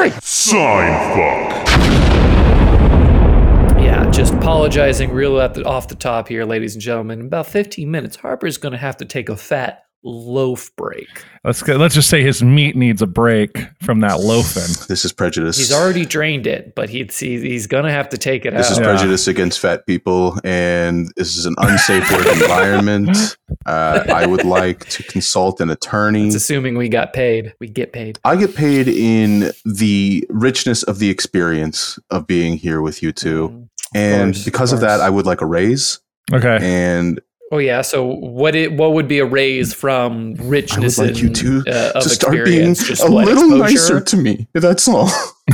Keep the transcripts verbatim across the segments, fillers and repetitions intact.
Sorry. Sign fuck. Yeah, just apologizing real at the, off the top here, ladies and gentlemen. In about fifteen minutes, Harper's going to have to take a fat loaf break. Let's go, let's just say his meat needs a break from that loafing. This is prejudice. He's already drained it, but he's he's, he's going to have to take it This out. is Yeah. prejudice against fat people, and this is an unsafe work environment. Uh, I would like to consult an attorney. It's assuming we got paid. We get paid. I get paid in the richness of the experience of being here with you two. Mm, And course, because of of that, course. I would like a raise. Okay. And Oh yeah. So what it what would be a raise from I would richness like you and, to, uh, of to start being experience? Just a what, little exposure? nicer to me. That's all.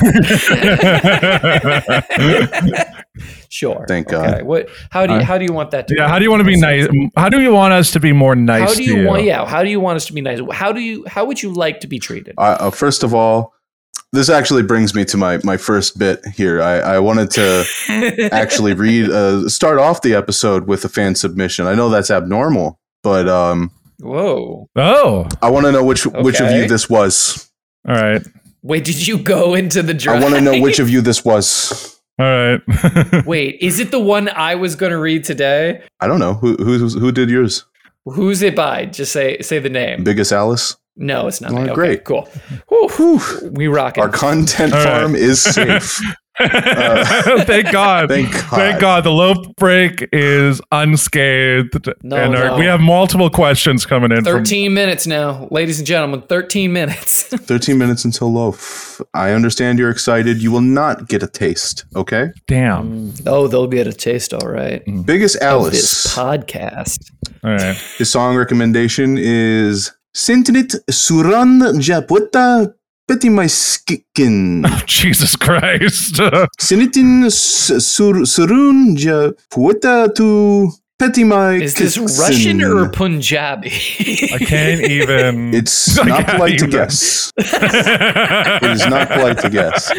Sure. Thank God. Okay. What? How do you Uh, how do you want that to? Yeah, go? how do you want to be nice? How do you want us to be more nice How do you to you? want? Yeah. How do you want us to be nice? How do you? How would you like to be treated? Uh, uh, first of all, this actually brings me to my, my first bit here. I, I wanted to actually read, uh, start off the episode with a fan submission. I know that's abnormal, but um, Whoa. Oh, I want to know which which of Okay. you this was. all right. Wait, did you go into the drive? I want to know which of you this was. All right. Wait, is it the one I was going to read today? I don't know who who who did yours. Who's it by? Just say say the name. Biggest Alice. No, it's not. Oh, me. Okay, great. Cool. Whew. Whew. We rock it. Our content All right. farm is safe. Thank God. Thank God. Thank God. The loaf break is unscathed. No, and our, no. we have multiple questions coming in. From, thirteen minutes now, ladies and gentlemen. thirteen minutes. thirteen minutes until loaf. I understand you're excited. You will not get a taste. Okay. damn. Oh, they'll get a taste, all right. Biggest Of Alice. this podcast. All right. His song recommendation is Sintinit Suran Japuta Petimaiskikin. Jesus Christ. Sinitin Sur Surun Japuta to Petimai. Is this Russian or Punjabi? I can't even. It's I not can't polite to even. guess. It is not polite to guess.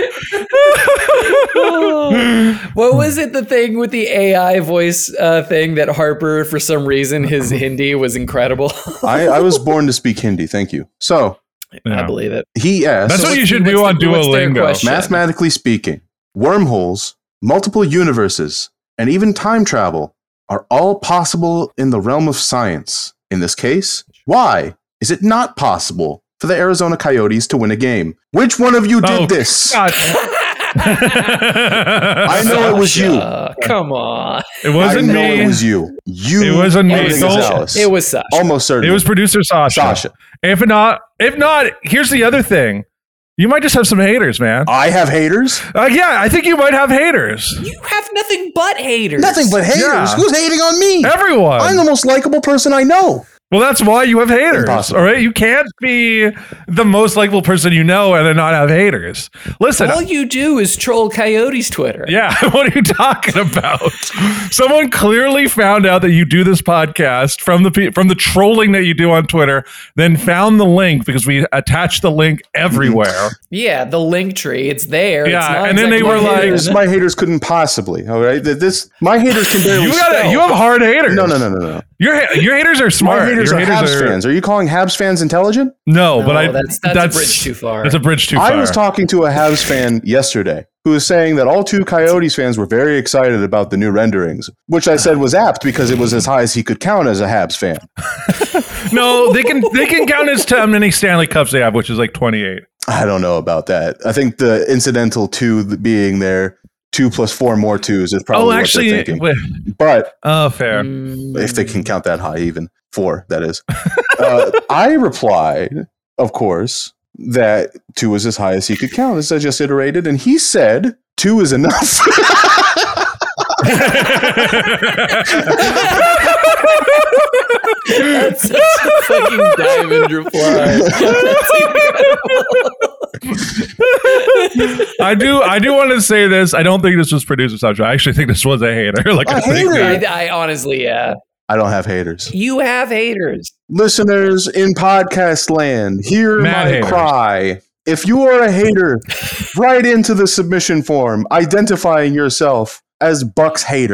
What was it? The thing with the A I voice uh, thing that Harper, for some reason, his Hindi was incredible. I, I was born to speak Hindi. Thank you. So Yeah. I believe it. he asked, That's what what's you should the- do on what's the- what's their Duolingo. question? mathematically speaking, wormholes, multiple universes, and even time travel are all possible in the realm of science. In this case, why is it not possible for the Arizona Coyotes to win a game? Which one of you did Oh, this? God. I know it was you. Sasha, Come on. It I wasn't know me. it was you. You. It wasn't me. Everything is Don't- Alice. It was Sasha. Almost certain. It was producer Sasha. Sasha. If not, if not, here's the other thing. You might just have some haters, man. I have haters. Uh, yeah, I think you might have haters. You have nothing but haters. Nothing but haters. Yeah. Who's hating on me? Everyone. I'm the most likable person I know. Well, that's why you have haters. Impossible. All right, you can't be the most likable person you know and then not have haters. Listen, All you do is troll Coyotes Twitter. yeah, what are you talking about? Someone clearly found out that you do this podcast from the pe- from the trolling that you do on Twitter, then found the link because we attach the link everywhere. Yeah, the link tree. It's there. Yeah, It's not and then they exactly were like- hidden. Haters, my haters couldn't possibly. All right, Th- this my haters can barely You got spell. you have hard haters. No, no, no, no, no. Your ha- your haters are My smart. haters Your are Habs fans. Are you calling Habs fans intelligent? No, No, but I that's, that's, a bridge too far. That's a bridge too far. I was talking to a Habs fan yesterday who was saying that all two Coyotes fans were very excited about the new renderings, which I said was apt because it was as high as he could count as a Habs fan. No, they can they can count as to how many Stanley Cups they have, which is like twenty-eight. I don't know about that. I think the incidental two th- being there, two plus four more twos is probably Oh, what actually, they're thinking. wait, But oh, fair. Mm, if they can count that high, even four, that is. uh, I replied, of course, that two is as high as he could count, as I just iterated, and he said two is enough. That's such a fucking diamond reply. That's incredible. I do I do want to say this. I don't think this was producer Sasha. I actually think this was a hater. Like A I think hater? I, I honestly, yeah. I don't have haters. You have haters. Listeners in podcast land, hear Mad my haters. cry. If you are a hater, write into the submission form identifying yourself as Buck's hater.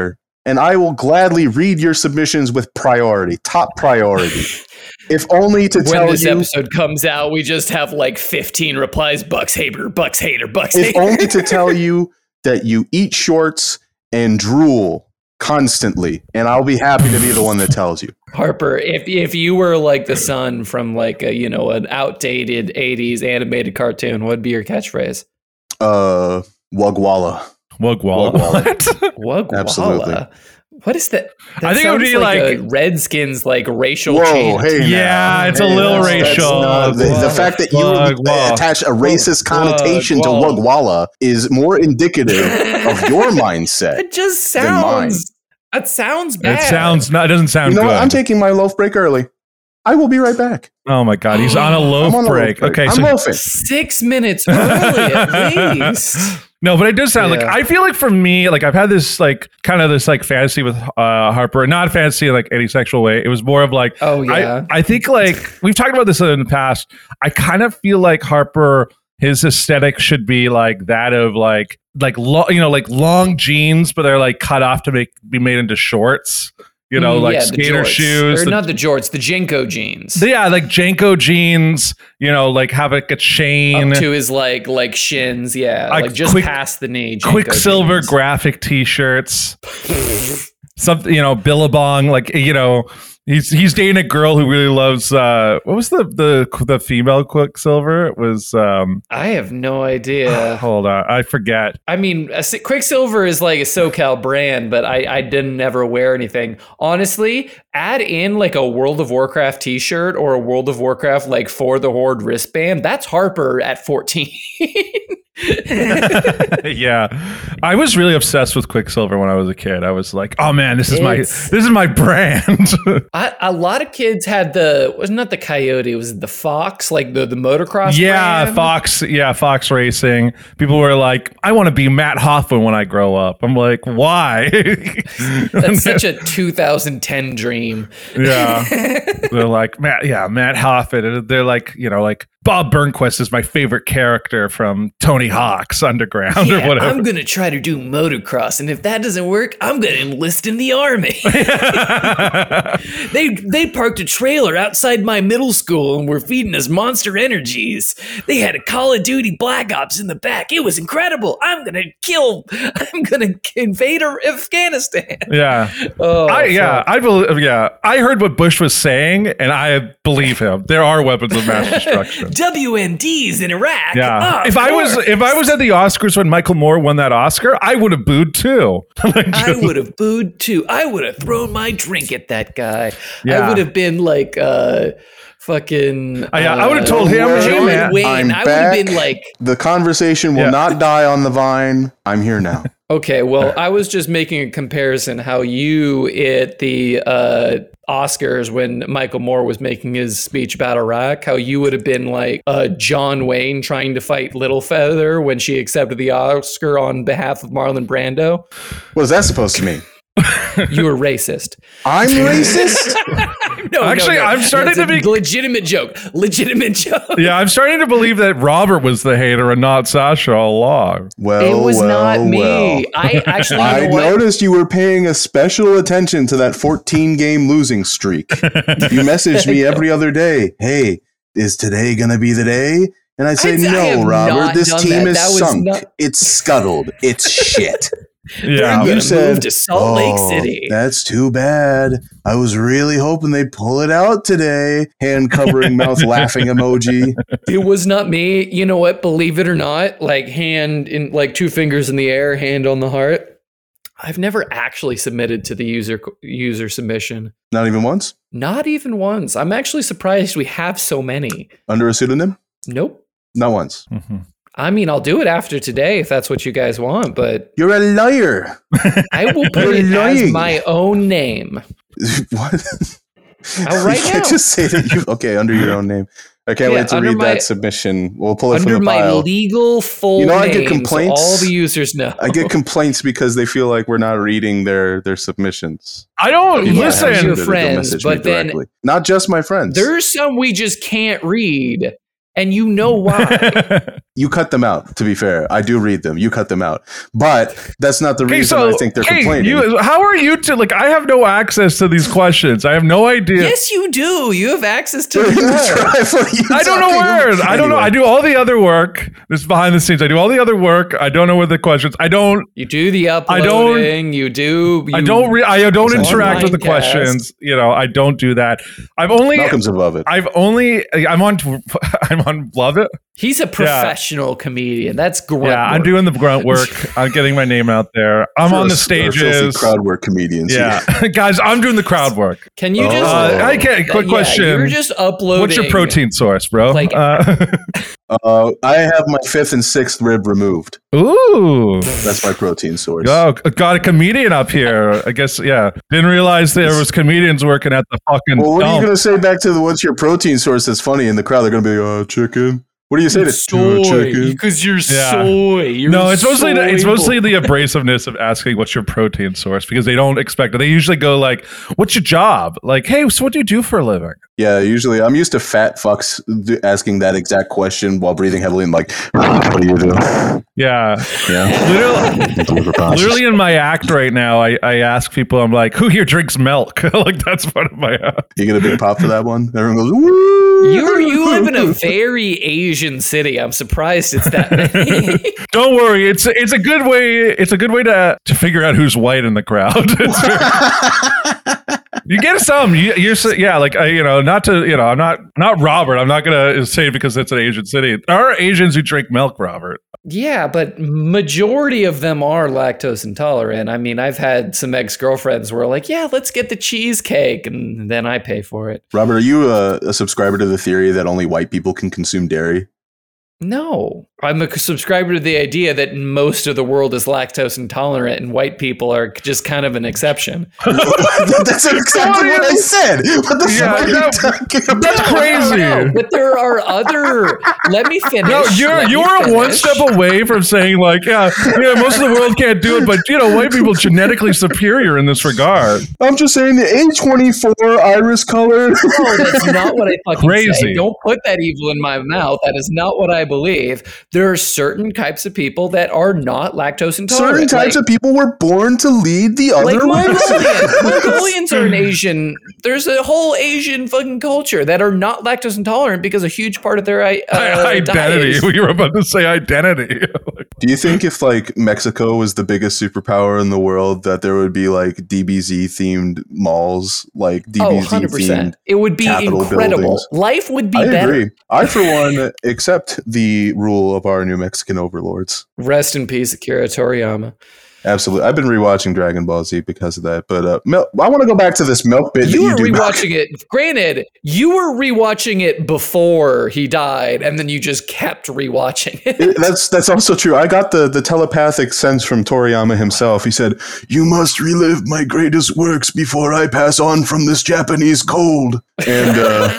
and I will gladly read your submissions with priority, top priority. If only to when tell this you, episode comes out, we just have like fifteen replies. Bucks hater, Bucks hater, Bucks if hater. only to tell you that you eat shorts and drool constantly, and I'll be happy to be the one that tells you. Harper, if if you were like the son from like a, you know, an outdated eighties animated cartoon, what would be your catchphrase? Uh, Wugwalla. Wugwalla. Wugwalla. Wugwalla. Absolutely. What is that? that I think it would sounds be like- a Redskins like racial Whoa, chant. hey, now. Yeah, it's a Hey, little that's- that's racial. not- the, the fact that you Wugwalla. attach a racist Wug- connotation to Wugwalla. Wugwalla is more indicative of your mindset. It just than mine. sounds. It sounds bad. It sounds not. It doesn't sound You know good. what? I'm taking my loaf break early. I will be right back. oh my god, he's on a loaf I'm on a break. loaf break. Okay, I'm so loafing. six minutes early at least. no, but it does sound like Yeah. I feel like for me, like I've had this like kind of this like fantasy with uh, Harper, not fantasy in, like any sexual way. It was more of like Oh yeah. I, I think like we've talked about this in the past. I kind of feel like Harper, his aesthetic should be like that of like like lo- you know like long jeans, but they're like cut off to make be made into shorts. You know, Mm, like yeah, the skater jorts. shoes. Or the- not the jorts, the Jenko jeans. the- yeah, like Janko jeans. You know, like have like a chain. Up to his like like shins, yeah, Like like just quick- past the knee. Jenko Quicksilver jeans. graphic T-shirts. Something, you know, Billabong, like, you know, he's he's dating a girl who really loves uh what was the the the female Quicksilver? It was um I have no idea. hold on, I forget. I mean, a, Quicksilver is like a SoCal brand, but I, I didn't ever wear anything. Honestly, add in like a World of Warcraft t-shirt or a World of Warcraft like For the Horde wristband. That's Harper at fourteen. Yeah. I was really obsessed with Quicksilver when I was a kid. I was like, oh man, this is my It's- this is my brand. I, a lot of kids had the, was not the Coyote, it was the Fox, like the, the motocross yeah, brand. Fox, yeah, Fox Racing. People were like, I want to be Matt Hoffman when I grow up. I'm like, why? That's such a two thousand ten dream. Yeah. They're like, Matt, yeah, Matt Hoffman. And they're like, you know, like Bob Burnquist is my favorite character from Tony Hawk's Underground or Yeah, whatever. I'm gonna try to do motocross, and if that doesn't work, I'm gonna enlist in the army. they they parked a trailer outside my middle school and were feeding us Monster Energies. They had a Call of Duty Black Ops in the back. It was incredible. I'm gonna kill. I'm gonna invade Afghanistan. yeah. Oh, I, yeah, fuck. I believe. Yeah, I heard what Bush was saying, and I believe him. There are weapons of mass destruction. W M Ds in Iraq. Yeah, Oh, if of I was course. if I was at the Oscars when Michael Moore won that Oscar, I would have booed too. Like, I would have booed too. I would have thrown my drink at that guy. Yeah. I would have been like, uh, fucking. I- I uh, would have told him, Well, hey, John man, Wayne. I'm I would have been back. like, The conversation will Yeah. not die on the vine. I'm here now. okay, well, I was just making a comparison how you at the uh, Oscars when Michael Moore was making his speech about Iraq, how you would have been like uh, John Wayne trying to fight Littlefeather when she accepted the Oscar on behalf of Marlon Brando. What is that supposed to mean? You were racist. I'm racist? No, Actually, no, no. I'm starting That's to a be- legitimate joke. Legitimate joke. yeah, I'm starting to believe that Robert was the hater and not Sasha all along. Well, It was well, not me. well. I actually, you I know what? noticed you were paying a special attention to that fourteen game losing streak. You messaged me every other day. Hey, is today going to be the day? And I say, I- I no, have Robert, not this done team that. is That was sunk. not- It's scuttled. It's shit. Yeah, I'm You gonna said, move to Salt Lake "Oh, City. That's too bad. I was really hoping they'd pull it out today. Hand covering mouth laughing emoji. It was not me. You know what? Believe it or not, like hand in, like two fingers in the air, hand on the heart. I've never actually submitted to the user user submission. Not even once? Not even once. I'm actually surprised we have so many. Under a pseudonym? Nope. Not once. Mhm. I mean, I'll do it after today if that's what you guys want, but You're a liar. I will put You're it as lying. my own name. What? Uh, right you can't now. just say that you okay under your own name. I can't Yeah, wait to under read my- that submission. We'll pull it Under from the my pile. legal full You know, I name, get complaints. so all the users know. I get complaints because they feel like we're not reading their their submissions. I don't Yeah, listen. your They'll friends, message me but then- directly. Not just my friends. There's some we just can't read. and you know why. You cut them out, to be fair. I do read them. You cut them out. But that's not the Okay, reason so I think they're okay, complaining. you, how are you to like? I have no access to these questions. I have no idea. Yes, you do. You have access to In the the tribe, what are you I don't know talking where. about? I don't know. I do all the other work. This is behind the scenes. I do all the other work. I don't know where the questions. I don't. You do the uploading. I don't- You do. You, I don't. Re- I don't It's interact with the online cast. questions. You know, I don't do that. I've only. Malcolm's above it. I've only. I'm on. I'm on. Love it. He's a professional comedian. That's grunt Yeah, I'm work. doing the grunt work. I'm getting my name out there. I'm on the They're filthy stages. crowd work comedians. Yeah, guys, I'm doing the crowd work. Can you Oh. just? Uh, I can't. Quick yeah, question. You're just uploading. What's your protein source, bro? Like- uh, Uh, I have my fifth and sixth rib removed. ooh. That's my protein source. Oh, got a comedian up here. I guess, yeah. Didn't realize there was comedians working at the fucking. Well, what are you dump. going to say back to the what's your protein source that's funny in the crowd? They're going to be, uh, chicken. What do you say to soy? uh, chicken? Because you're Yeah. soy. You're No, it's mostly the, it's soy mostly boy. the abrasiveness of asking what's your protein source because they don't expect it. They usually go like, "What's your job?" Like, "Hey, so what do you do for a living?" Yeah, usually I'm used to fat fucks d- asking that exact question while breathing heavily and like, what do you do? Yeah, Yeah. literally, literally in my act right now, I, I ask people, I'm like, "Who here drinks milk?" Like that's part of my. Uh, You get a big pop for that one? Everyone goes, woo! You you live in a very Asian city. I'm surprised it's that many. don't worry, it's it's a good way. It's a good way to to figure out who's white in the crowd. It's very- you get some. You, you're so- yeah, like I, you know, not to you know, I'm not not Robert. I'm not gonna say it because it's an Asian city. There are Asians who drink milk, Robert. Yeah, but majority of them are lactose intolerant. I mean, I've had some ex-girlfriends who are like, yeah, let's get the cheesecake, and then I pay for it. Robert, are you a, a subscriber to the theory that only white people can consume dairy? No, I'm a subscriber to the idea that most of the world is lactose intolerant and white people are just kind of an exception. That's exactly what I said. What the Yeah, fuck are you that- talking about? That's crazy. No, no, but there are other. Let me finish. No, you're let me you're one finish. step away from saying like, yeah, yeah, most of the world can't do it, but you know, white people genetically superior in this regard. I'm just saying the A twenty-four iris color. No, that's not what I fucking Crazy. say. Don't put that evil in my mouth. That is not what I believe. There are certain types of people that are not lactose intolerant. Certain types like, of people were born to lead the like other Mongolians. races. Mongolians are an Asian. There's a whole Asian fucking culture that are not lactose intolerant because a huge part of their uh, identity. diet is- We were about to say identity. Do you think if like Mexico was the biggest superpower in the world, that there would be like D B Z themed malls, like D B Z Oh, one hundred themed? percent. It would be Capitol incredible. buildings. Life would be I better. agree. I, for one, accept the rule of our New Mexican overlords. Rest in peace, Akira Toriyama. Absolutely. I've been rewatching Dragon Ball Z because of that. But uh, Mil- I want to go back to this milk bit You that were you do. rewatching it. Granted, you were rewatching it before he died, and then you just kept rewatching it. It- that's that's also true. I got the, the telepathic sense from Toriyama himself. He said, "You must relive my greatest works before I pass on from this Japanese cold." And uh,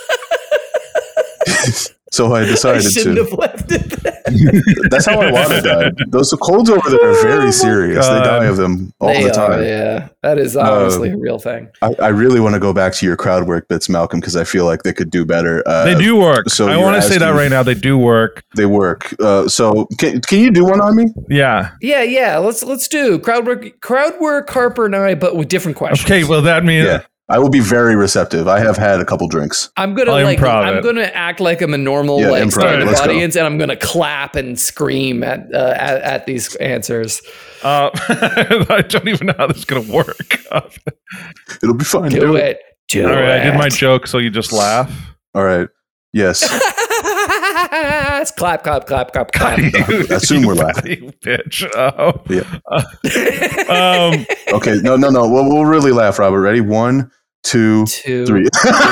so I I decided shouldn't to. have left it there. That's how I want to die. Those colds over there are very serious. They God. die of them all They the are, time. yeah, that is honestly a real thing. I, I really want to go back to your crowd work bits, Malcolm, because I feel like they could do better. Uh, They do work. so I you're want to say that asking- right now. They do work. They work. Uh, so can can you do one on me? Yeah. Yeah, yeah. Let's let's do crowd work. Crowd work. Harper and I, but with different questions. Okay. Well, that means Yeah. I will be very receptive. I have had a couple drinks. I'm gonna I'll like. improv I'm it. gonna act like I'm a normal Yeah, like improv. stand-up Let's go. audience, and I'm gonna clap and scream at uh, at, at these answers. uh, I don't even know how this is gonna work. All It'll be fine. Do it. Do right, it. I did my joke, so you just laugh. All right. Yes. It's clap, clap, clap, clap, clap. Assume we're laughing. You bitch. Oh. Yeah. Um, Okay. No, no, no. We'll, we'll really laugh, Robert. Ready? One, two, Two, three.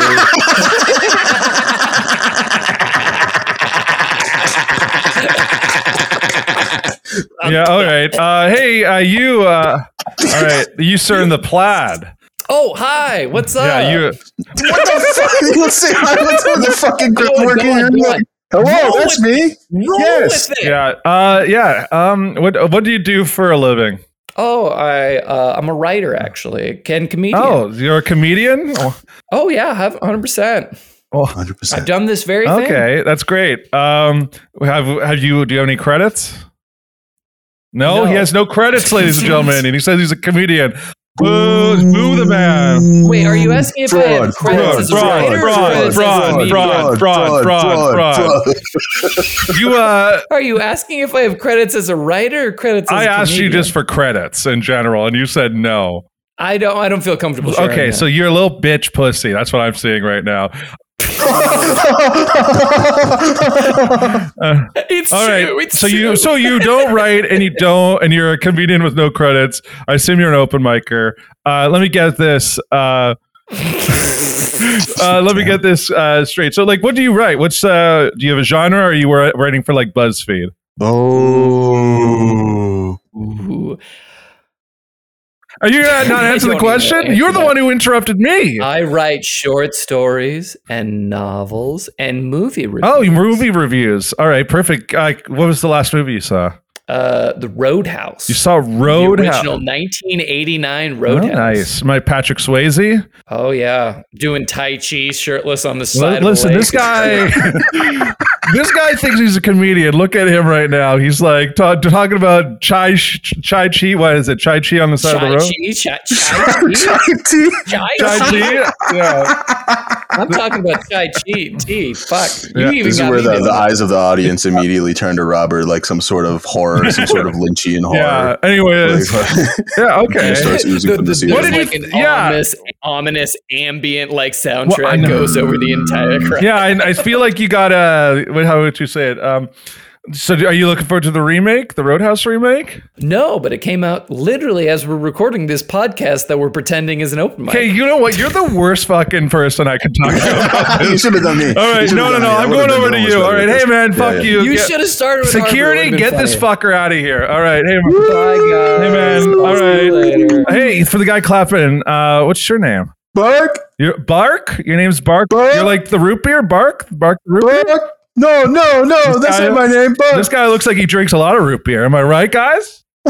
yeah. All right. Uh, hey, uh, you. Uh, all right. You, sir, in the plaid. Oh, hi. What's up? Yeah. You. What the fuck? Let's say hi to the fucking Go group on, working go on, here. go You're on. like, hello, Roll that's with me. Roll Yes. with it. Yeah. Uh, yeah. Um. What What do you do for a living? Oh, I uh, I'm a writer actually. Ken comedian. Oh, you're a comedian. Oh, Oh yeah, I have one hundred percent. Well, one hundred percent. I've done this very thing. okay, that's great. Um, have have you? Do you have any credits? No, No. he has no credits, ladies and gentlemen, and he says he's a comedian. Boo, boo the man. Wait, are you asking if I have credits as a fraud, writer or fraud, credits as a fraud, comedian? fraud, fraud, fraud, fraud. You, uh, Are you asking if I have credits as a writer or credits as I a asked you comedian? just for credits in general, and you said no. I don't I don't feel comfortable sharing Okay, that. so you're a little bitch pussy. That's what I'm seeing right now. Uh, It's all right. true. It's so you true. so you don't write and you don't and you're a comedian with no credits. I assume you're an open micer. Uh, let me get this. Uh, uh, let me get this uh, straight. So, like, what do you write? What's uh, do you have a genre? Or are you wri- writing for like BuzzFeed? Oh. Ooh. Are you not, not I answering the don't even question? answer You're the that. one who interrupted me. I write short stories and novels and movie reviews. Oh, movie reviews. All right, perfect. Uh, what was the last movie you saw? Uh, The Roadhouse. You saw The Roadhouse. original nineteen eighty-nine Oh, Roadhouse. nice. My Patrick Swayze. Oh yeah, doing Tai Chi, shirtless on the L- side. Listen, of a this lake. guy, this guy thinks he's a comedian. Look at him right now. He's like ta- talking about chai ch- chai chi. What is it? Chai chi on the side Chai of the road. Chi, Chai Chai Chi, Chai Chai Chi. chi. Yeah. I'm talking about Chai Chi. Tea. Fuck. You Yeah. even This is got where me the, doing the that. eyes of the audience immediately turn to Robert like some sort of horror, some sort of Lynchian horror. Yeah. Anyways. Like, Yeah. Okay. It starts oozing The- from the- the ceiling. What did you- like an yeah. ominous, ominous ambient like Well, I soundtrack know. goes over the entire crowd. Yeah. I, I feel like you got a. What, how would you say it? Um. So, are you looking forward to the remake, the Roadhouse remake? No, but it came out literally as we're recording this podcast that we're pretending is an open mic. Okay. You know what? You're the worst fucking person I could talk to about You this. should have done me. All right. You should've No, no, done no. me. I I'm would've going been over to almost you. better All right. with Hey, this. man. Yeah, Fuck yeah. you. You Get- should have started with Harper. It Security, would've been get this funnier. fucker out of here. All right. Hey, man. Bye, guys. Hey, man. I'll All see you right. later. Hey, for the guy clapping, uh, what's your name? Bark, Your Bark? Your name's Bark? Bark. You're like the root beer? Bark? Bark the root beer? bark. No, no, no. That's guy- not my name. Bark. This guy looks like he drinks a lot of root beer. Am I right, guys? Hey,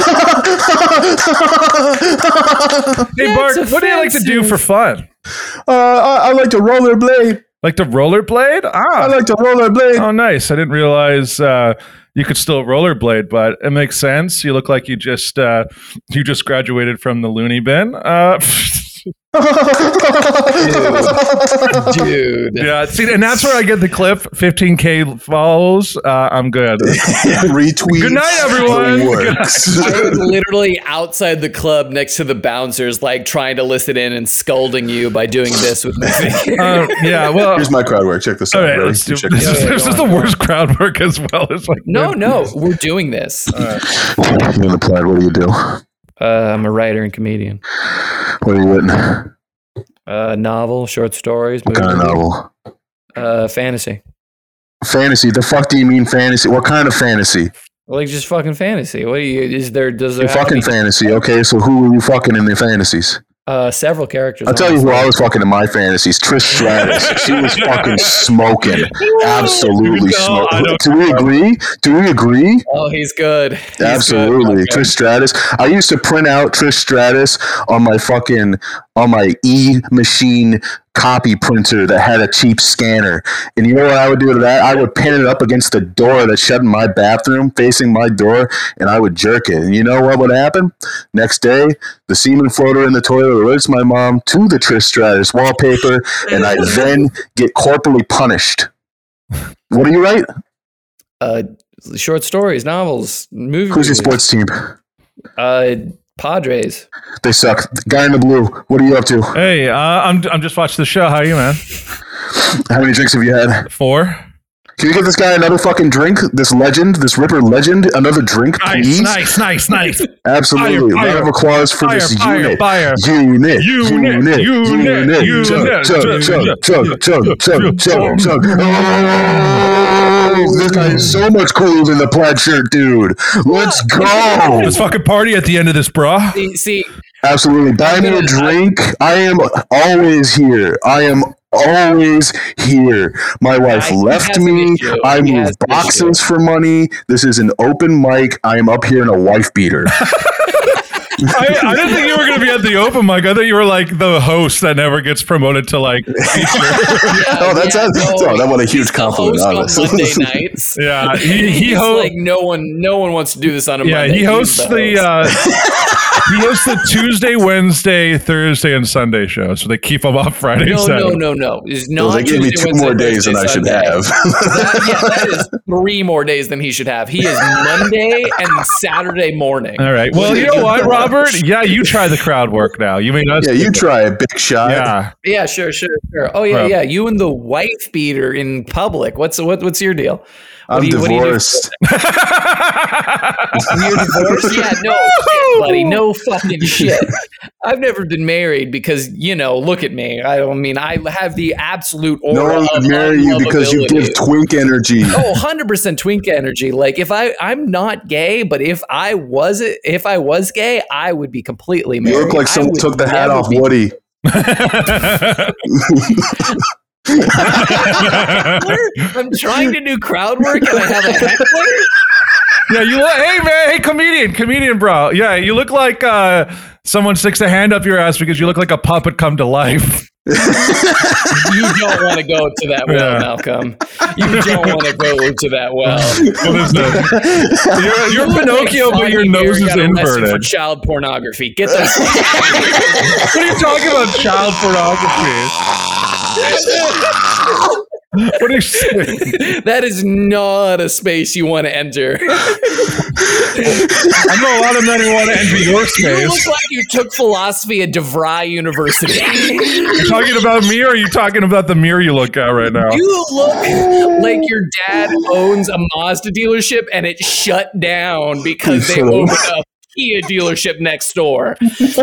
Bark, That's what do you like to do offensive. for fun? uh, I, I like to rollerblade. Like to rollerblade? I Ah. like to rollerblade. Oh, nice. I didn't realize uh, you could still rollerblade, but it makes sense. You look like you just uh, you just graduated from the loony bin. Uh, Dude. yeah, see, and that's where I get the clip. fifteen K follows. Uh, I'm good. Retweet. Good night, everyone. The works. I was literally outside the club next to the bouncers, like trying to listen in and scolding you by doing this with my finger. Uh, yeah, well, Here's my crowd work. Check this out. all right, Ready? let's do, Check this, this is, out. this go is on, the go worst crowd work as well. It's like no, no, we're doing this. Uh, You in the plaid, what do you do? I'm a writer and comedian. What are you written? Uh, novel, short stories, What kind of movie, novel? uh, fantasy. Fantasy. The fuck do you mean fantasy? What kind of fantasy? Like just fucking fantasy. What do you? Is there? Does there You have to fucking be, fantasy. Okay, so who are you fucking in the fantasies? uh, several characters? I'll tell you who honestly. I was fucking in my fantasies. Trish Stratus. She was fucking smoking. Absolutely No, I smoking. don't- Do we agree? Do we agree? Oh, he's good. He's Absolutely. good. Okay. Trish Stratus. I used to print out Trish Stratus on my fucking on my e-machine copy printer that had a cheap scanner. And you know what I would do to that? I would pin it up against the door that shut in my bathroom, facing my door, and I would jerk it. And you know what would happen? Next day, the semen floater in the toilet alerts my mom to the Trish Stratus wallpaper, and I then get corporally punished. What do you write? Uh, short stories, novels, movie. Who's your reviews. sports team? Uh, Padres. They suck. The guy in the blue, what are you up to? hey, uh, I'm I'm just watching the show. How are you, man? How many drinks have you had? Four. Can you give this guy another fucking drink? This legend, this Ripper legend, another drink, please? Nice, nice, nice, nice. Absolutely. Fire, Round of applause for fire, this fire, unit. fire. Unit. Unit, Unit. unit, unit. Chug, chug, chug, chug, chug, chug, chug, chug. Oh, this guy is so much cooler than the plaid shirt dude. Let's go. Let's fucking party at the end of this, bro. See, see, Absolutely. Buy me a drink. I am always here. I am always here. My wife Yeah, he left has an me. issue. I He move has an boxes for money. This is an open mic. I am up here in a wife beater. I, I didn't think you were going to be at the open mic. I thought you were like the host that never gets promoted to like. oh, that's yeah, a, no, oh, that what a huge he's the compliment. host on Monday nights. Yeah, he he He's hosts. like no one, no one wants to do this on a Yeah, Monday. he hosts He's the. host. Uh, he hosts the Tuesday, Wednesday, Thursday, and Sunday show. So they keep him off Friday. No, and no, Saturday. no, no. It's Well, not they gave me Tuesday, two Wednesday, more days Thursday, than I should Sunday. have. That, yeah, that is three more days than he should have. He is Monday and Saturday morning. All right. Well, you know what, Robert? Yeah, you try the crowd work now. You mean us? Yeah, you try a big shot. Yeah. Yeah, sure, sure, sure. Oh yeah, Bro. yeah. You and the wife beater in public. What's what? What's your deal? What I'm do you- what do you do? divorced. You're divorced? Yeah, no shit, buddy. No fucking shit. I've never been married because, you know, look at me. I don't mean I have the absolute aura No one of would marry you because you give unlovability. twink energy. Oh, one hundred percent twink energy. Like if I I'm not gay, but if I was if I was gay, I would be completely married. You look like I someone would took the hat never off be- Woody. I'm trying to do crowd work and I have a heckler. Yeah, you look. Hey, man. Hey, comedian, comedian, bro. Yeah, you look like uh, someone sticks a hand up your ass because you look like a puppet come to life. You don't want to go to that well, Yeah. Malcolm. You don't want to go to that well. What is that? You're, you're Pinocchio, but your nose is inverted. For child pornography. Get that. What are you talking about? Child pornography. What are you saying? That is not a space you want to enter. I know a lot of men who want to enter your You look space. like you took philosophy at DeVry University. You talking about me, or are you talking about the mirror you look at right now? You look like your dad owns a Mazda dealership and it shut down because they Shut up. opened a Kia dealership next door.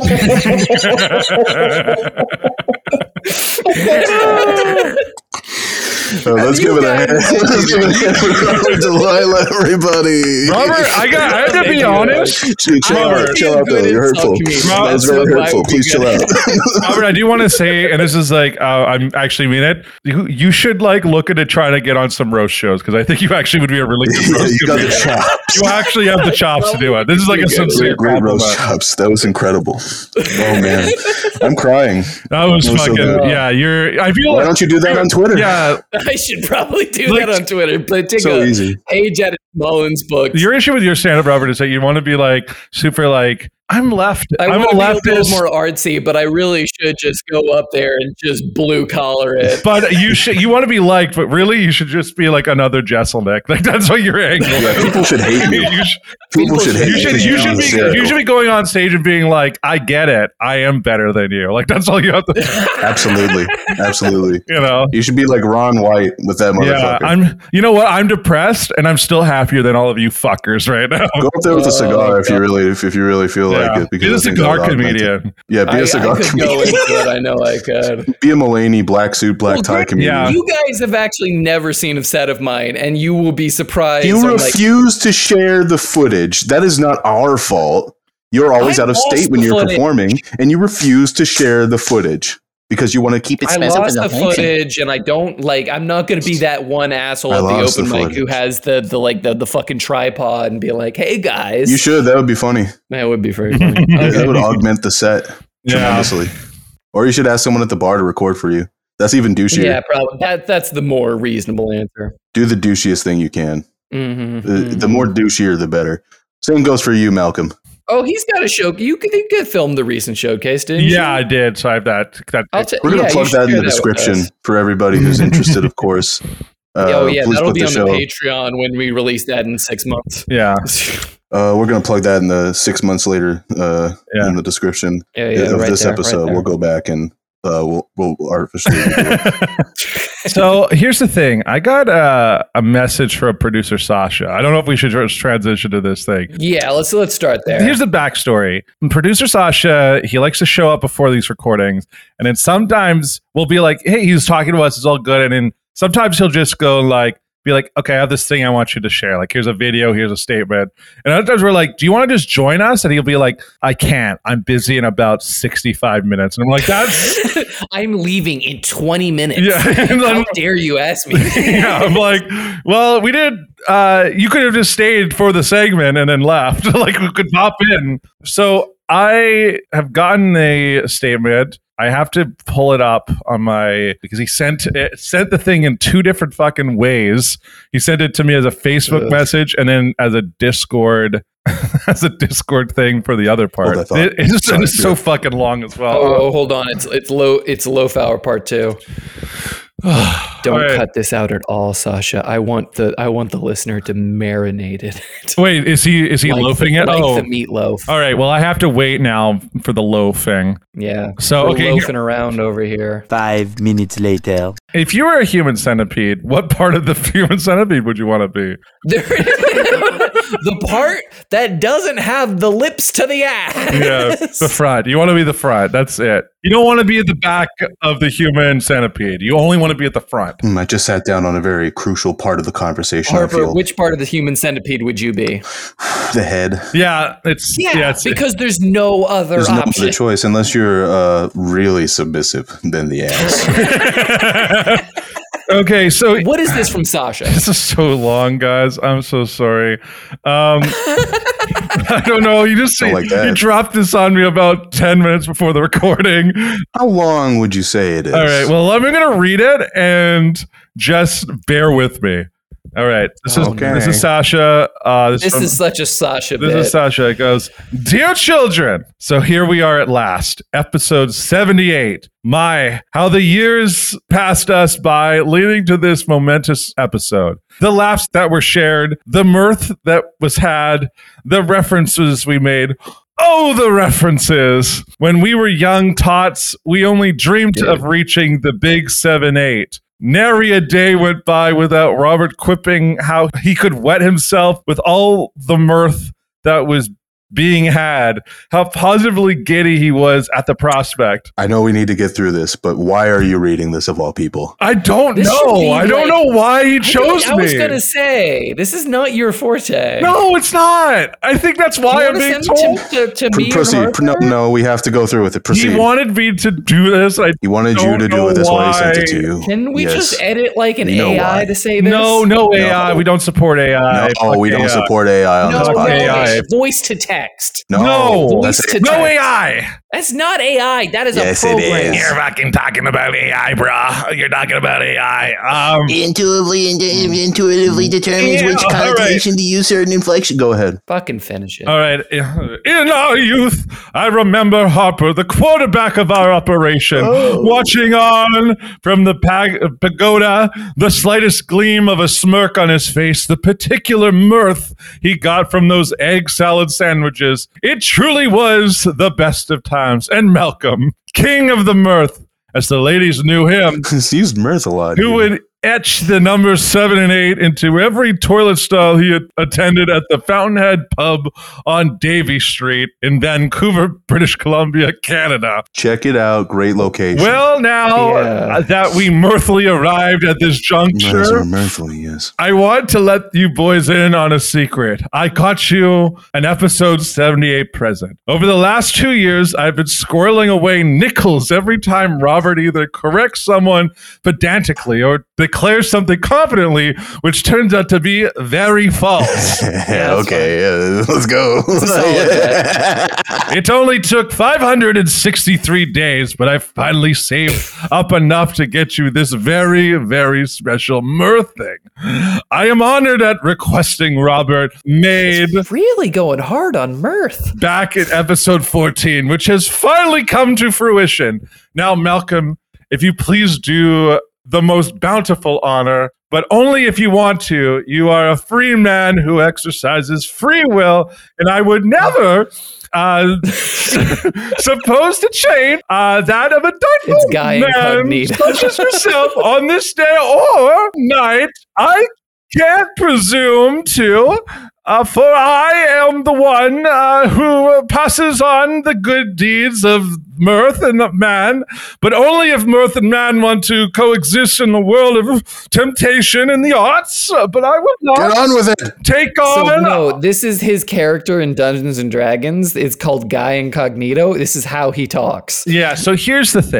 So let's You give it a hand. guys- Let's give it a hand for Robert Delilah, everybody. Robert, I got. I have to Thank be you. honest. Chill, chill Robert, out, chill out, though. good You're insult hurtful. comedian. That's That's very why hurtful. would be Please chill good. out. Robert, I do want to say, and this is like, uh, I'm actually mean it. You, you should like look into trying to get on some roast shows because I think you actually would be a really good Yeah, roast you got the comedian. chops. You actually have the chops to do it. This is like a Pretty good. sincere Great roast compliment. chops. That was incredible. Oh man, I'm crying. That was That was so fucking good. yeah. You're. I feel Why like don't you do that on Twitter? yeah. I should probably do Like- that on Twitter. But take So a easy. page out of Mullins' book. Your issue with your stand-up, Robert, is that you want to be like super like I'm left. I I'm a want to be a leftist. little more artsy, but I really should just go up there and just blue collar it. But you should. You want to be liked, but really, you should just be like another Jesselnick. Like that's what your angle. Yeah, people should hate me. You should, People should hate you me. should, because you you're should be hysterical. you should be going on stage and being like, I get it. I am better than you. Like that's all you have to. Absolutely, absolutely. You know. You should be like Ron White with that Yeah, motherfucker. I'm. You know what? I'm depressed, and I'm still happier than all of you fuckers right now. Go up there with a Oh, cigar if you God. really if, if you really feel Yeah. like it. Be Because a I think cigar that would augment it. comedian. Yeah, be I, a I cigar could comedian. go into it. I know I could. Be a Mulaney black suit, black Well, tie Greg, comedian. Yeah. You guys have actually never seen a set of mine, and you will be surprised. You I'm like, refuse to share the footage. That is not our fault. You're always I out of lost state when the you're footage. performing, and you refuse to share the footage because you want to keep it I special. lost the presentation. footage, and I don't like. I'm not going to be that one asshole I at the lost open the mic footage. who has the the like the, the fucking tripod and be like, "Hey guys," You should. That would be funny. that would be very funny. That Okay. would augment the set Yeah. tremendously. Or you should ask someone at the bar to record for you. That's even douchier. Yeah, probably that. That's the more reasonable answer. Do the douchiest thing you can. Mm-hmm, The, the more douchier, the better. Same goes for you, Malcolm. Oh, he's got a show. You could, you could film the recent showcase, didn't you? Yeah, I did. So I have that. that I'll t- We're going to yeah, you plug should that in share the with description us. for everybody who's interested, of course. Uh, oh yeah, please that'll put be the on show. the Patreon when we release that in six months. yeah. Uh, we're going to plug that in the six months later uh, Yeah. in the description Yeah, yeah, of right this there, right episode. there. We'll go back and uh, we'll, we'll artificially. So here's the thing. I got uh, a message from producer Sasha. I don't know if we should just transition to this thing. Yeah, let's let's start there. Here's the backstory. Producer Sasha, he likes to show up before these recordings, and then sometimes we'll be like, "Hey, he's talking to us. It's all good." And then sometimes he'll just go like, "Be like, okay, I have this thing I want you to share. Like, here's a video, here's a statement." And other times we're like, "Do you want to just join us?" And he'll be like, "I can't. I'm busy in about sixty-five minutes." And I'm like, "That's." I'm leaving in twenty minutes. Yeah. And How then- dare you ask me? Yeah, I'm like, well, we did. Uh, you could have just stayed for the segment and then left. Like we could pop in. So I have gotten a statement. I have to pull it up on my because he sent it, sent the thing in two different fucking ways. He sent it to me as a Facebook Ugh. message and then as a Discord as a Discord thing for the other part. Hold that thought. It, it's just Sorry, it's so fucking long as well. Oh, hold on. It's it's low. It's loaf hour part two. Don't All right. cut this out at all, Sasha. I want the I want the listener to marinate it. Wait, is he is he Like loafing the, it? Like Oh, the meatloaf. all right. Well, I have to wait now for the loafing. Yeah. So, We're okay, here- loafing around over here. Five minutes later. If you were a human centipede, what part of the human centipede would you want to be? There, the part that doesn't have the lips to the ass. Yeah, the front. You want to be the front. That's it. You don't want to be at the back of the human centipede. You only want to be at the front. Hmm, I just sat down on a very crucial part of the conversation. I Harper, feel which part of the human centipede would you be? the head. Yeah, it's Yeah, yeah, it's, because there's no other There's no option. other choice unless you're uh, really submissive than the ass. okay. So What is this from Sasha? this is so long, guys. I'm so sorry. Um, I don't know. You just Don't like that. you dropped this on me about ten minutes before the recording. How long would you say it is? All right. Well, I'm going to read it and just bear with me. All right. This is Okay. this is Sasha. Uh, this, This from- is such a Sasha This bit. is Sasha. It goes, Dear children. So here we are at last, episode seventy-eight. My, how the years passed us by, leading to this momentous episode. The laughs that were shared, the mirth that was had, the references we made. Oh, the references. When we were young tots, we only dreamed Dude. of reaching the big seven eight. Nary a day went by without Robert quipping how he could wet himself with all the mirth that was being had, how positively giddy he was at the prospect. I know we need to get through this, but why are you reading this of all people? I don't This should know. be I don't like- know why he I chose I was me. gonna say this is not your forte. No, it's not. I think that's You why I'm wanna being send told. to, to, to Pr- me or proceed. Harper? No, no, we have to go through with it. He Proceed. wanted me to do this. I He wanted you don't to do know it. That's why he sent it to why. you. Can we Yes. just edit like an You know A I why. to say this? no, no A I. No. We don't support A I. No, Fuck we don't A I. support A I on No, this no, Fuck podcast. A I. voice to text. No, No. that's Voice it. to No text. A I. That's not A I. That is Yes, a it program. is. You're fucking talking about A I, brah. You're talking about A I. Um, Intuitively, intuitively determines Yeah, which all right. connotation to use certain inflection. Go ahead. Fucking finish it. all right. In our youth, I remember Harper, the quarterback of our operation, Oh. watching on from the pag- pagoda, the slightest gleam of a smirk on his face, the particular mirth he got from those egg salad sandwiches. It truly was the best of times. And Malcolm, king of the mirth, as the ladies knew him, He's used mirth a lot. who here. would etch the numbers seven and eight into every toilet stall he had attended at the Fountainhead Pub on Davie Street in Vancouver, British Columbia, Canada. Check it out. Great location. Well, now Yeah. uh, that we mirthfully arrived at this Yes, juncture, mirthfully, yes. I want to let you boys in on a secret. I caught you an episode seventy-eight present. Over the last two years, I've been squirreling away nickels every time Robert either corrects someone pedantically or declares something confidently, which turns out to be very false. Yeah, okay, yeah, let's go. It only took five hundred sixty-three days, but I finally saved up enough to get you this very, very special mirth thing. I am honored at requesting Robert made Really going hard on mirth. back in episode fourteen, which has finally come to fruition. Now, Malcolm, if you please do the most bountiful honor, but only if you want to. You are a free man who exercises free will, and I would never uh, suppose to change uh, that of a It's doubtful Guy man Incognito. such as yourself on this day or night. I can't presume to, uh, for I am the one uh, who passes on the good deeds of mirth and man, but only if mirth and man want to coexist in the world of temptation and the arts. Uh, but I would Get not on with it. take So on. no, this is his character in Dungeons and Dragons. It's called Guy Incognito. This is how he talks. Yeah, so here's the thing.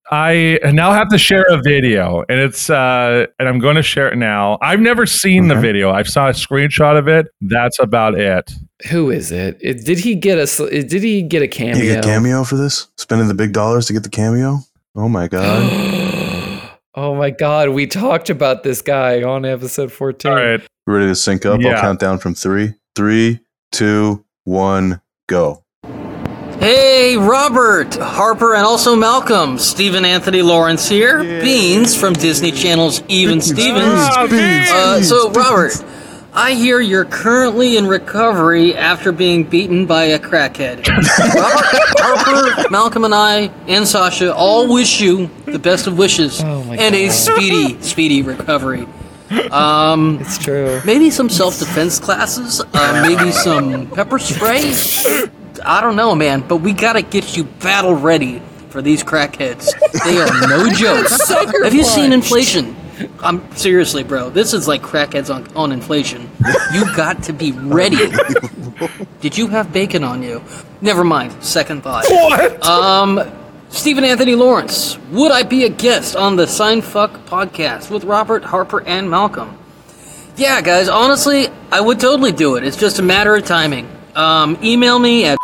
I now have to share a video, and it's uh, and I'm going to share it now. I've never seen Okay. the video. I saw a screenshot of it. That's about it. Who is it? It- Did he get a? s- Did he get a cameo? You get cameo for this? Spending the big dollars to get the cameo? Oh my god. Oh my god, we talked about this guy on episode fourteen. All right. Ready to sync up? Yeah. I'll count down from three. Three, two, one, go. Hey, Robert, Harper, and also Malcolm. Stephen Anthony Lawrence here. Beans from Disney Channel's Even Stevens. Ah, Beans. Uh, so, Robert, I hear you're currently in recovery after being beaten by a crackhead. Robert, Harper, Malcolm, and I, and Sasha all wish you the best of wishes Oh my and a God. speedy, speedy recovery. Um, It's true. maybe some self-defense classes, uh, maybe some pepper spray. I don't know, man, but we gotta get you battle ready for these crackheads. They are no joke. Sucker Have you seen punched. inflation? I'm seriously, bro. This is like crackheads on, on inflation. You got to be ready. Did you have bacon on you? Never mind. Second thought. What? Um, Stephen Anthony Lawrence, would I be a guest on the Sign Fuck podcast with Robert, Harper, and Malcolm? Yeah, guys, honestly, I would totally do it. It's just a matter of timing. Um, email me at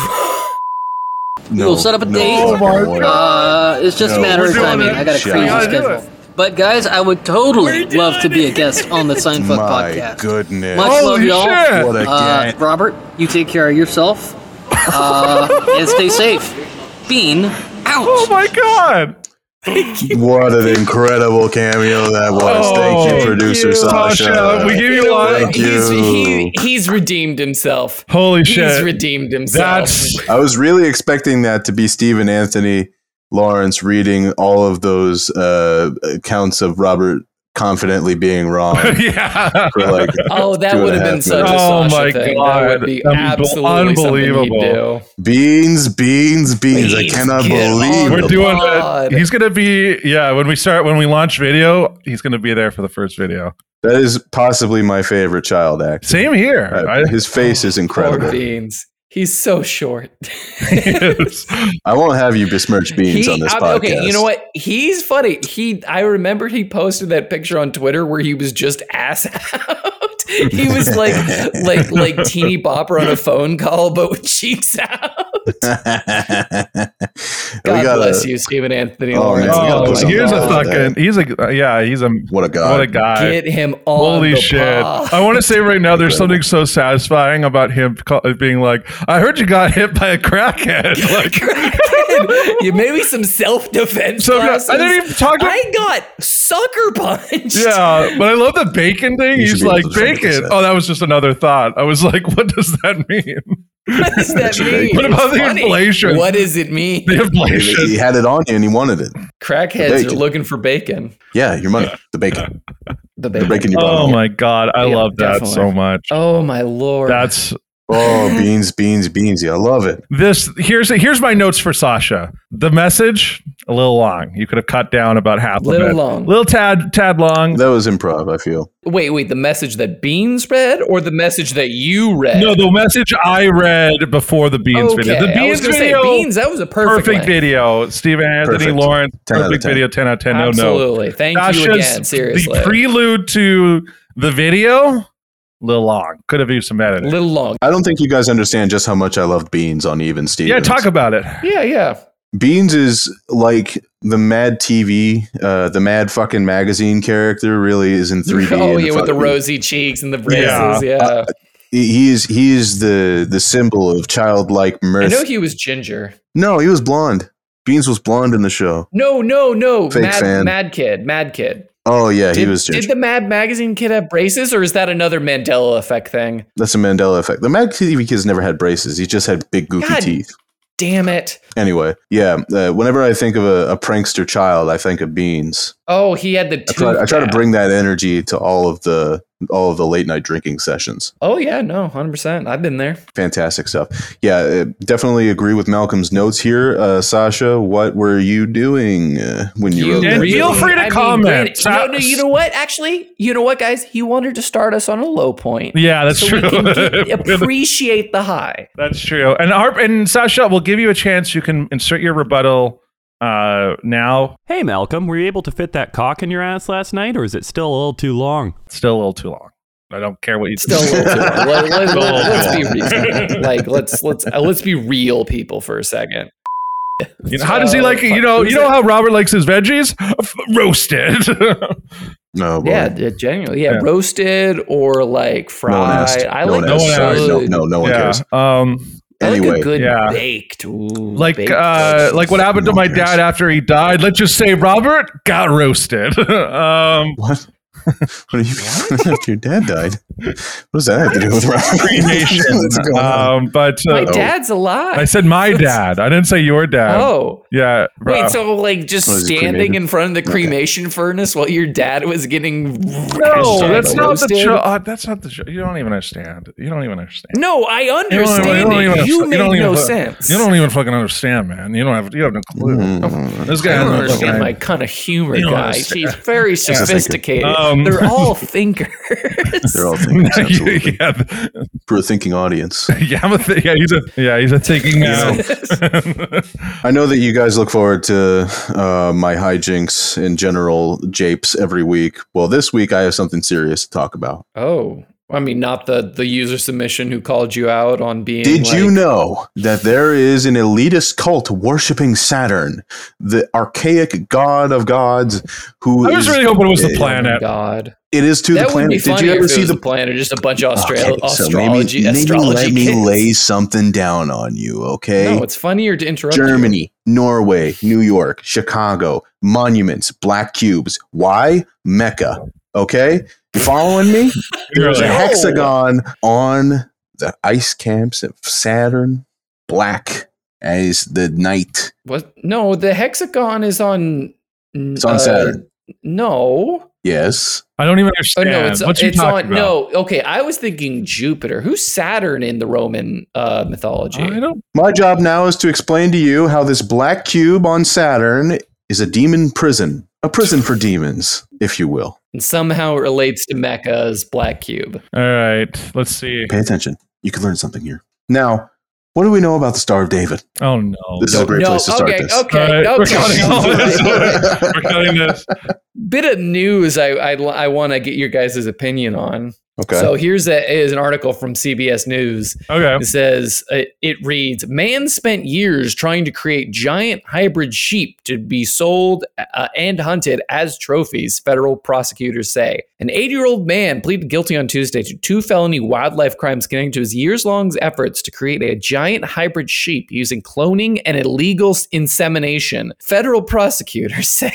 No, We'll set up a no, date. Oh my boy. Uh, it's just No, a matter we're of doing timing. it. I got a Shit. crazy We gotta do schedule. it. But guys, I would totally love to be a guest on the Sign Fuck My podcast. goodness. Much love, Holy y'all. shit. What a Uh, gang. Robert, you take care of yourself. Uh, and stay safe. Bean, out. Oh my god. What an incredible cameo that was. Oh, Thank you, thank producer you. Sasha. Sasha, we give you You know a lot. what? Thank He's, you. he, he's redeemed himself. Holy He's shit. redeemed himself. That's I was really expecting that to be Stephen Anthony Lawrence reading all of those uh, accounts of Robert confidently being wrong yeah. for like Oh, that Two and would a have been half such a minutes. Oh Sasha my thing. God. That would be That'd be absolutely unbelievable. something he'd do. beans, beans, beans. I Beans, cannot get believe on We're the it. doing pod. it. He's gonna be yeah. When we start, when we launch video, he's gonna be there for the first video. That is possibly my favorite child actor. Same here. Uh, I, his face is Poor incredible. Beans. He's so short. I won't have you besmirch beans He- on this I- podcast. okay, you know what? He's funny. He, I remember he posted that picture on Twitter where he was just ass out. He was like, like, like teeny bopper on a phone call, but with cheeks out. God bless you, Stephen Anthony Oh, Lawrence. man, we gotta oh, put something here's a on that. fucking. He's a yeah. He's a What a guy. what a guy. Get him on Holy the shit! pod. I want to say right now, there's something so satisfying about him call, being like, "I heard you got hit by a crackhead." Like, You maybe some self defense. So, yeah, I didn't even talk about- I got sucker punched. yeah, but I love the bacon thing. You should He's be able like, to defend bacon. yourself. Oh, that was just another thought. I was like, what does that mean? What does that mean? What about It's the funny. inflation? What does it mean? The he, inflation. he had it on you and he wanted it. Crackheads Bacon. are looking for bacon. Yeah, your money. The bacon. The The bacon. bacon you brought Oh home. my god, I Yeah, love that definitely. so much. Oh my lord. That's Oh, beans, beans, beans. I love it. this. Here's here's my notes for Sasha. The message a little long. You could have cut down about half Little of it. long. Little tad tad long. That was improv, I feel. wait, wait. The message that Beans read, or the message that you read? No, the message I read before the Beans okay. video. The I was Beans gonna video. say Beans. That was a perfect, Perfect length. video. Stephen Anthony Perfect. Lawrence. ten out of Perfect ten. video. Ten out of ten. No, no. Absolutely. Thank you Sasha's- again. Seriously. The prelude to the video, a little long. Could have used some a editing. little long. I don't think you guys understand just how much I love Beans on Even Stevens. Yeah, talk about it. Yeah, yeah. Beans is like the Mad T V, uh, the Mad fucking magazine character. Really is in three D. Oh and yeah, with the fucking- rosy cheeks and the braces. Yeah. Yeah. He he is he is the the symbol of childlike I mirth. know he was ginger. No, he was blonde. Beans was blonde in the show. No, no, no. Fake Mad, fan. Mad Kid. Mad Kid. Oh yeah, he Did, was did ginger. the Mad Magazine kid have braces, or is that another Mandela effect thing? That's a Mandela effect. The Mad T V kids never had braces. He just had big goofy God. teeth. Damn it. Anyway, yeah. Uh, whenever I think of a, a prankster child, I think of Beans. Oh, he had the I try, I tooth try to gap. bring that energy to all of the all of the late night drinking sessions. Oh yeah, no, one hundred percent. I've been there. Fantastic stuff. Yeah, uh, definitely agree with Malcolm's notes here. Uh, Sasha, what were you doing uh, when you, wrote And that? feel free to I mean, comment. granted- Sa- no, no, you know what? Actually, you know what, guys? He wanted to start us on a low point. Yeah, that's so true. we can get- appreciate the high. That's true. And Harp and Sasha, we'll give you a chance. You can insert your rebuttal Uh, now, Hey, Malcolm, were you able to fit that cock in your ass last night, or is it still a little too long? still a little too long. I don't care what you Still a little too long. Let, let, Still a little let's too be reasonable. Like let's let's uh, let's be real people for a second. You know, how does he like it? You know, you know how Robert likes his veggies? F- roasted. No, boy. Yeah, d- genuinely. Yeah, Yeah. roasted or like No one asked. fried. I No like one no asked. one Sorry, asked. no, good. no, no one yeah. cares. Um, I like Anyway, a good yeah. baked. Ooh, like, baked uh, veggies. like what happened to No my one cares. dad after he died. Let's just say Robert got roasted. um, What? What do you mean? After your dad died? What does that have to do with cremation. What's going on? um, but uh, My dad's alive. I said my dad. I didn't say your dad. Oh. Yeah. Wait, uh, so like just What is he, standing cremated? in front of the cremation furnace while your dad was getting no, hashtag that's not the roasted? show. Uh, that's not the show. You don't even understand. You don't even understand. No, I You don't even- understand you don't it. even- You you made don't even no fu- sense. You don't even fucking understand, man. You don't have. You have no clue. Mm. This guy I has don't no understand fucking my idea. kind of humor, You don't guys. understand. He's very a thinker. sophisticated. Um, They're all thinkers. They're all thinkers, absolutely. yeah, For a thinking audience. yeah, I'm a th- yeah, he's a yeah, he's a thinking man. I know that you guys look forward to uh, my hijinks in general, japes every week. Well, this week I have something serious to talk about. Oh, I mean, not the the user submission who called you out on being. Did you like- know that there is an elitist cult worshiping Saturn, the archaic god of gods? Who I was is- really hoping it was the Yeah, Oh my planet. God, It is to that the would be planet. Did funny you ever if it see was the the planet, just a bunch of Austral- Okay, so astrology maybe, maybe astrology let me kids. lay something down on you, okay? No, it's funnier to interrupt. you. Germany, Norway, New York, Chicago, monuments, black cubes. Why? Mecca. Okay? You following me? There's a Really? hexagon on the ice camps of Saturn, black as the night. What? No, the hexagon is on. It's on Saturn. No. Yes. I don't even Oh understand. no, it's what you it's talking on. about? No, okay. I was thinking Jupiter. Who's Saturn in the Roman uh, mythology? I don't. My job now is to explain to you how this black cube on Saturn is a demon prison. A prison for demons, if you will. And somehow it relates to Mecca's black cube. All right, let's see. Pay attention. You can learn something here. Now, what do we know about the Star of David? Oh no. This is a great no, place to start okay, this. okay, All right, we're okay. cutting all this. We're cutting this. Bit of news I I, I want to get your guys' opinion on. Okay. So here's a is an article from C B S News. Okay. It says uh, it reads: Man spent years trying to create giant hybrid sheep to be sold uh, and hunted as trophies. Federal prosecutors say an eighty-year-old man pleaded guilty on Tuesday to two felony wildlife crimes connected to his years-long efforts to create a giant hybrid sheep using cloning and illegal insemination. Federal prosecutors said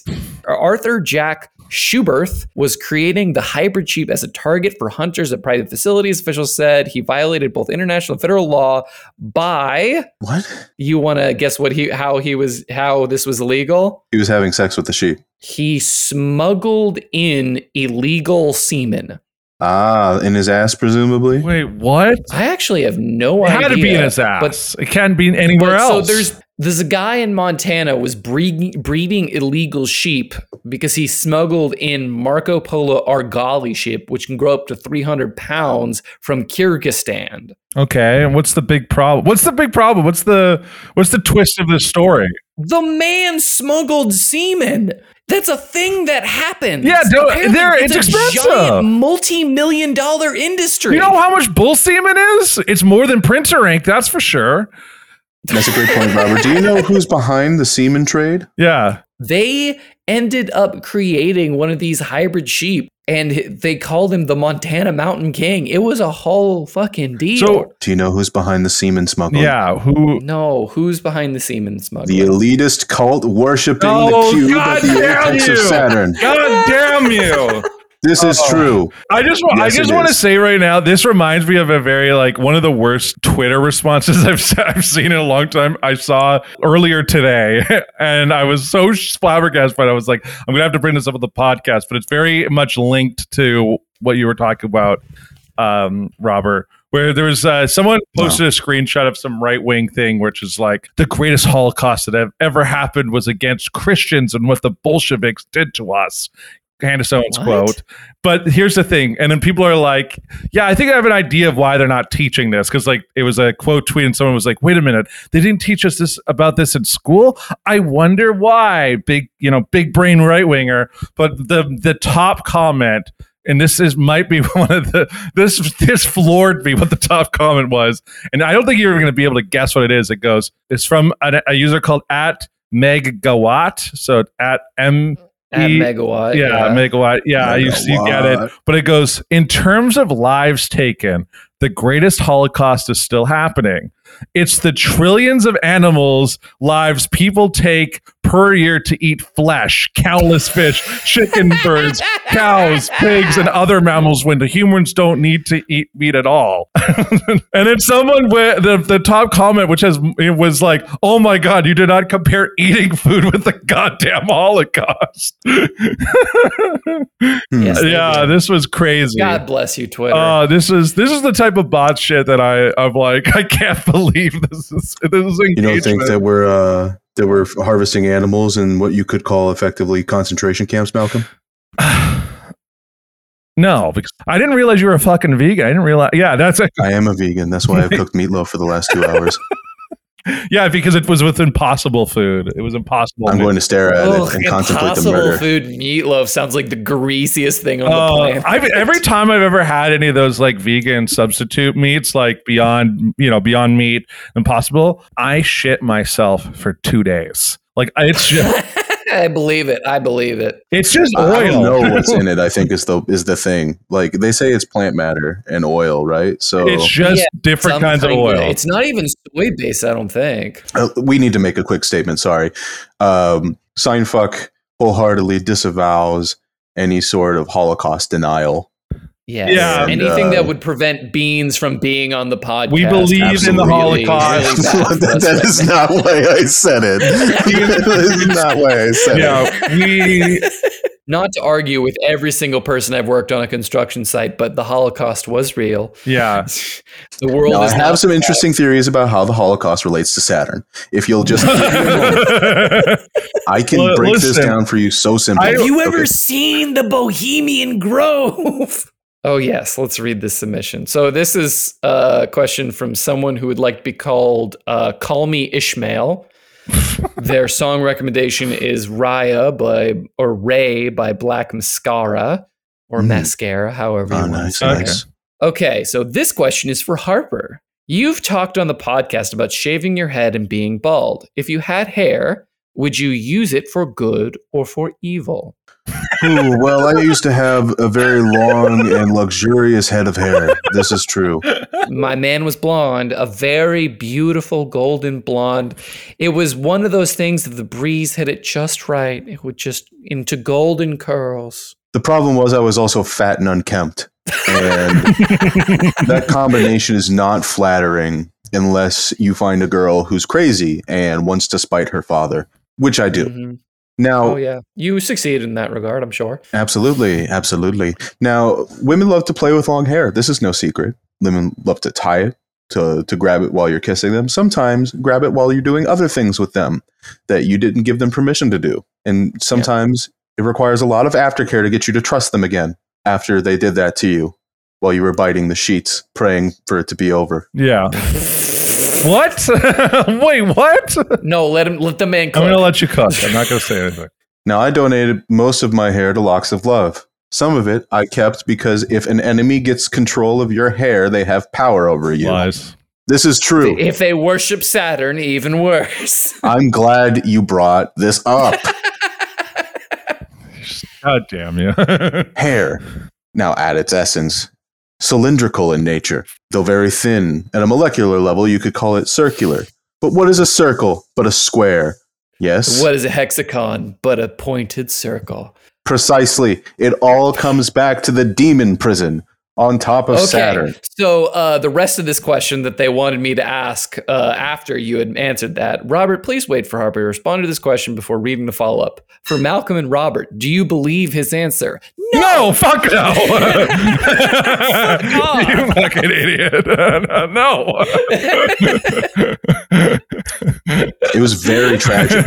Arthur Jack Schuberth was creating the hybrid sheep as a target for hunters at private facilities. Officials said he violated both international and federal law by. What? You want to guess what he how he was how this was illegal? He was having sex with the sheep. He smuggled in illegal semen. Ah, in his ass, presumably. Wait, what? I actually have no It idea. had to be in his but- ass. it can't be anywhere But else. So there's there's a guy in Montana was breeding breeding illegal sheep because he smuggled in Marco Polo Argali sheep, which can grow up to three hundred pounds from Kyrgyzstan. Okay, and what's the big problem? What's the big problem? What's the what's the twist of this story? The man smuggled semen. That's a thing that happens. Yeah, don't- Apparently, there- it's a expensive. giant multi-million dollar industry. You know how much bull semen is? It's more than printer ink, that's for sure. That's a great point, Robert. Do you know who's behind the semen trade? Yeah. They ended up creating one of these hybrid sheep, and they called him the Montana Mountain King. It was a whole fucking deal. So Do you know who's behind the semen smuggling? yeah, who? no, who's behind the semen smuggling? The elitist cult worshiping Oh, the cube God at the damn apex of you. Saturn. God damn you! This is Oh. true. I just wa- Yes, I just it want to is. say right now, this reminds me of a very like one of the worst Twitter responses I've se- I've seen in a long time. I saw earlier today, and I was so flabbergasted. But I was like, I'm gonna have to bring this up with the podcast, but it's very much linked to what you were talking about, um, Robert. Where there was uh, someone posted a screenshot of some right wing thing, which is like the greatest Holocaust that have ever happened was against Christians and what the Bolsheviks did to us. Candace Owens What? quote. But here's the thing. And then people are like, yeah, I think I have an idea of why they're not teaching this. Because like it was a quote tweet and someone was like, wait a minute, they didn't teach us this about this in school. I wonder why. Big, you know, big brain right winger. But the the top comment, and this is might be one of the this this floored me what the top comment was. And I don't think you're going to be able to guess what it is. It goes, it's from a, a user called at Megawatt. So at M At E- Megawatt. yeah, megawatt. Yeah, you, you get it. Megawatt. But it goes, in terms of lives taken, the greatest Holocaust is still happening. It's the trillions of animals' lives people take per year to eat flesh, countless fish, chicken, birds, cows, pigs, and other mammals when the humans don't need to eat meat at all. And then someone with the, the top comment, which has it was like, oh my God, you did not compare eating food with the goddamn Holocaust. Yes, they Yeah, did. this was crazy. God bless you, Twitter. Uh, this is this is the type of bot shit that I I'm like I can't believe this is this is You don't think engagement. that we're uh, that we're harvesting animals in what you could call effectively concentration camps, Malcolm? No, because I didn't realize you were a fucking vegan. I didn't realize. Yeah, that's it. I am a vegan. That's why I've cooked meatloaf for the last two hours. Yeah, because it was with impossible food. It was impossible. I'm going to stare at Ugh, it and contemplate the impossible murder. food meatloaf sounds like the greasiest thing on the Uh, planet. I've, every time I've ever had any of those like vegan substitute meats, like Beyond, you know, Beyond Meat, Impossible, I shit myself for two days. Like it's just, I believe it. I believe it. it's just oil. I don't know what's in it. I think is the is the thing. Like they say, it's plant matter and oil, right? So It's just Yeah, different Some kinds of kind- oil. It's not even soy based, I don't think. uh, we need to make a quick statement. Sorry, um, Signfuck wholeheartedly disavows any sort of Holocaust denial. Yes. Yeah. Anything And, uh, that would prevent Beans from being on the podcast. We believe in the Really, Holocaust. really bad for that, us that right is now. not why I said it. That is not why I said it. Yeah, we Not to argue with every single person I've worked on a construction site, but the Holocaust was real. yeah. The world Now, I is have not some interesting theories about how the Holocaust relates to Saturn. If you'll just give me a moment, I can Well, break this listen, down for you so simply. I- Have you ever Okay. seen the Bohemian Grove? Oh, yes. Let's read this submission. So, this is a question from someone who would like to be called uh, Call Me Ishmael. Their song recommendation is Raya by, or Ray by Black Mascara, or Mhm. Mascara, however you Oh, want nice, to say it. nice. Okay, so this question is for Harper. You've talked on the podcast about shaving your head and being bald. If you had hair, would you use it for good or for evil? Ooh, well, I used to have a very long and luxurious head of hair. This is true. My man was blonde, a very beautiful golden blonde. It was one of those things that the breeze hit it just right. It would just into golden curls. The problem was I was also fat and unkempt. And that combination is not flattering unless you find a girl who's crazy and wants to spite her father, which I do. Mhm. Now, Oh, yeah. You succeeded in that regard, I'm sure. absolutely, absolutely. Now, women love to play with long hair. This is no secret. Women love to tie it, to, to grab it while you're kissing them. Sometimes grab it while you're doing other things with them that you didn't give them permission to do. And sometimes it requires a lot of aftercare to get you to trust them again after they did that to you while you were biting the sheets, praying for it to be over. Yeah. What? Wait, what? No, let him let the man I'm cook. going to let you cook. I'm not going to say anything. Now, I donated most of my hair to Locks of Love. Some of it I kept because if an enemy gets control of your hair, they have power over you. Lies. This is true. If they worship Saturn, even worse. I'm glad you brought this up. God damn you. Hair, now at its essence, cylindrical in nature, though very thin. At a molecular level, you could call it circular. But what is a circle but a square? Yes, What is a hexagon but a pointed circle? precisely. It all comes back to the demon prison on top of Saturn. So uh, the rest of this question that they wanted me to ask uh, after you had answered that, Robert, please wait for Harper to respond to this question before reading the follow-up. For Malcolm and Robert, do you believe his answer? No, no fuck no. You fucking idiot. No. It was very tragic.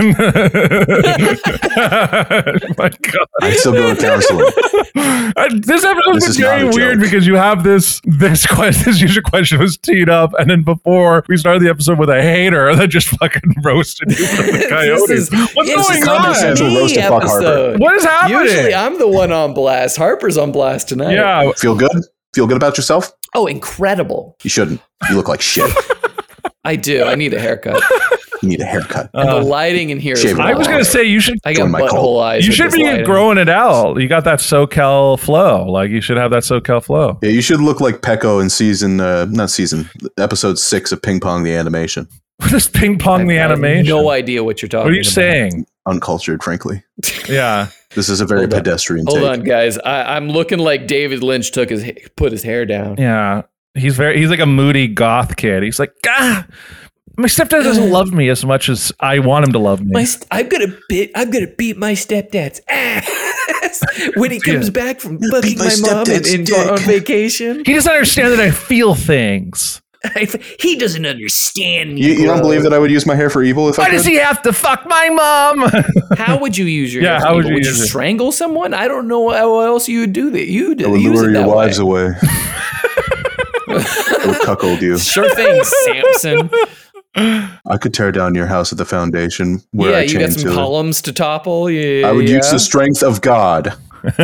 My God. I still go to counseling. Uh, this episode This is is very not a weird joke. because you have this this question, this usual question was teed up, and then before we started the episode with a hater that just fucking roasted you for the Coyotes. This is- What's this is going Comedy on? Central Me roast of fuck Harper. episode. What is happening? Usually I'm the one on blast. Harper's on blast tonight. Yeah, Feel good? Feel good about yourself? Oh, incredible. You shouldn't. You look like shit. I do. I need a haircut. You need a haircut. And Uh, the lighting in here is shave it I was wrong. gonna say you should I got Join my butthole cult. eyes. you with should this be lighting. growing it out. You got that SoCal flow. Like you should have that SoCal flow. Yeah, you should look like Pecco in season, uh, not season, episode six of Ping Pong the Animation. Just ping pong the I have animation. no idea what you're talking about. What are you saying? Uncultured, frankly. Yeah. This is a very Hold on. pedestrian Hold take. on, guys. I, I'm looking like David Lynch took his ha- put his hair down. Yeah. He's very he's like a moody goth kid. He's like, ah, my stepdad doesn't love me as much as I want him to love me. My st- I'm gonna beat. I'm gonna beat my stepdad's ass when he comes back from fucking my my, mom and, stepdad's and dick. on vacation. He doesn't understand that I feel things. He doesn't understand me. You, you don't bro. believe that I would use my hair for evil if I Why could? does he have to fuck my mom? How would you use your? Yeah, hair? how would you would use you it? strangle someone? I don't know how else you would do that. You would I would use lure it your that wives way. away. I would cuckold you. Sure thing, Samson. I could tear down your house at the foundation where Yeah, I you got chained some to it. columns to topple. Yeah, I would yeah. use the strength of God.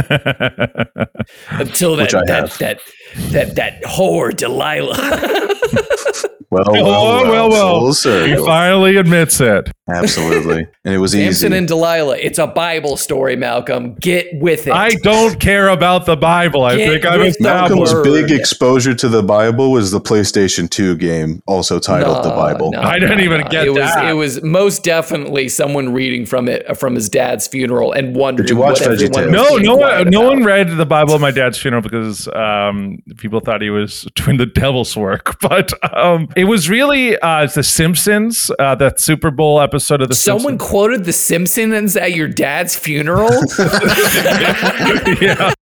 until that which I that, have. that that that whore Delilah. Well, well, Oh, well, well, well. full He circle. finally admits it. Absolutely. And it was Samson easy. and Delilah. It's a Bible story, Malcolm. Get with it. I don't care about the Bible. I Get think I've with the Malcolm's established. word. big exposure to the Bible was the PlayStation two game, also titled The No, Bible. no, I didn't no, even no. get it was, that. It was most definitely someone reading from it from his dad's funeral and wondering Did you watch what everyone VeggieTales? was No, being no quiet one, no about. one read the Bible at my dad's funeral because um, people thought he was doing the devil's work. But um, it was really uh, The Simpsons, uh, that Super Bowl episode of The Someone Simpsons. quoted The Simpsons at your dad's funeral. Yeah.